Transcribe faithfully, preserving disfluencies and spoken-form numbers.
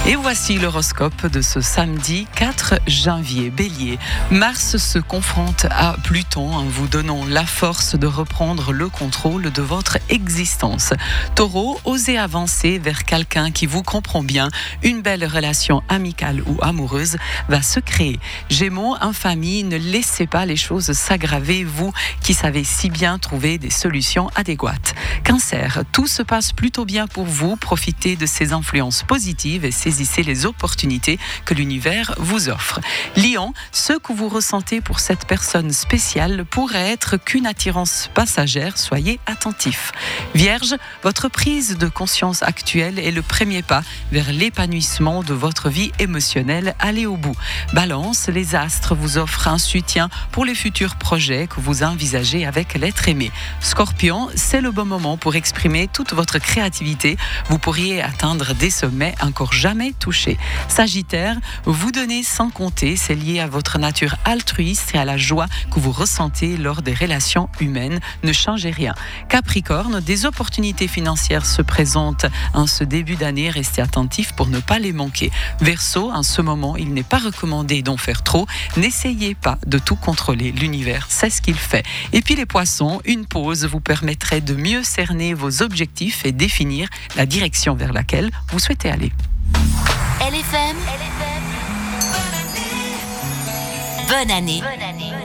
Et voici l'horoscope de ce samedi quatre janvier. Bélier, Mars se confronte à Pluton en vous donnant la force de reprendre le contrôle de votre existence. Taureau, osez avancer vers quelqu'un qui vous comprend bien. Une belle relation amicale ou amoureuse va se créer. Gémeaux, en famille, ne laissez pas les choses s'aggraver, vous qui savez si bien trouver des solutions adéquates. Cancer, tout se passe plutôt bien pour vous. Profitez de ces influences positives et saisissez les opportunités que l'univers vous offre. Lion, ce que vous ressentez pour cette personne spéciale pourrait être qu'une attirance passagère, soyez attentifs. Vierge, votre prise de conscience actuelle est le premier pas vers l'épanouissement de votre vie émotionnelle. Allez au bout. Balance, les astres vous offrent un soutien pour les futurs projets que vous envisagez avec l'être aimé. Scorpion, c'est le bon moment pour exprimer toute votre créativité. Vous pourriez atteindre des sommets encore jamais touchés. Sagittaire, vous donnez sans compter, c'est lié à votre nature altruiste et à la joie que vous ressentez lors des relations humaines. Ne changez rien. Capricorne, des opportunités financières se présentent en ce début d'année. Restez attentifs pour ne pas les manquer. Verseau, en ce moment, il n'est pas recommandé d'en faire trop. N'essayez pas de tout contrôler. L'univers sait ce qu'il fait. Et puis les poissons, une pause vous permettrait de mieux cerner vos objectifs et définir la direction vers laquelle vous souhaitez aller. L F M, bonne année. Bonne année.